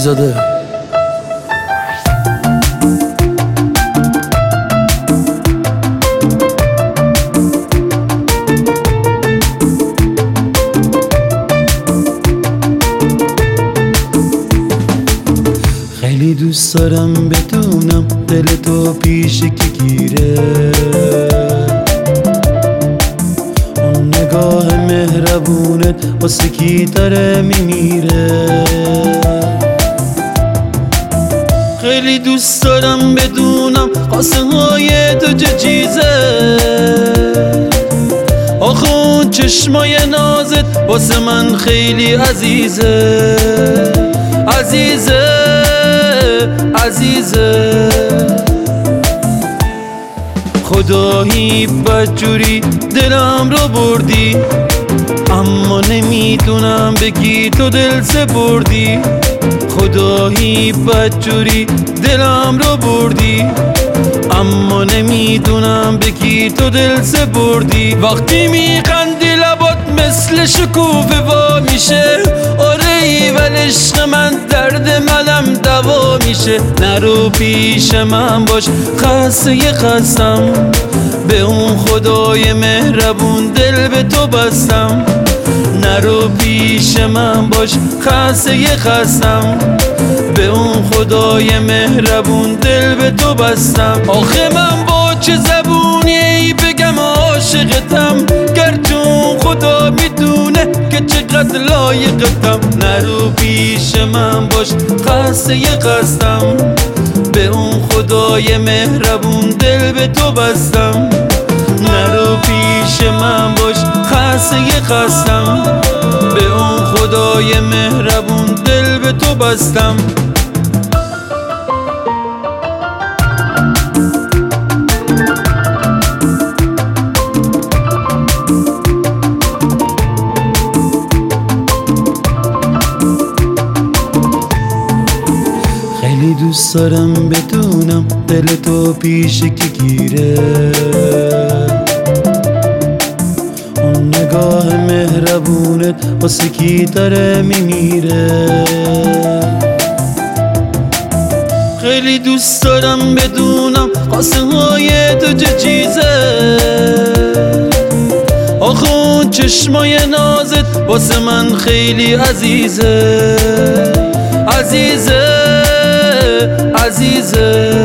زاده. خیلی دوست دارم بدونم دل تو پیش کی گیره، اون نگاه مهربونت واسه کی داره میمیره. خیلی دوست دارم بدونم قاسه های تو چه چیزه، آخه اون چشمای نازت واسه من خیلی عزیزه، عزیزه عزیزه. خدایی بدجوری دلم رو بردی، اما نمیدونم بگی تو دل سپردی. خدایی بدجوری دلم رو بردی، اما نمیدونم بگی تو دل سپردی. وقتی میخندی لبات مثل شکوفه وا میشه، آره ایول عشق من درد منم دوا میشه. نرو پیش من باش خسته خستم، به اون خدای مهربون دل به تو بستم. نرو پیش من باش خسته خستم، به اون خدای مهربون دل به تو بستم. آخه من با چه زبونی بگم عاشقتم، گرچون خدا میدونه که چقدر لایقتم. نرو پیش من باش خسته خستم، به اون خدای مهربون دل به تو بستم. نرو پیش من باش خسته خستم، به اون خدای مهربون دل به تو بستم. خیلی دوست دارم بدونم دل تو پیش کی گیره، اون نگاه مهربونت واسه کی داره میمیره. خیلی دوست دارم بدونم قاسه های تو چه چیزه، آخه اون چشمای نازت واسه من خیلی عزیزه، عزیزه عزیزه.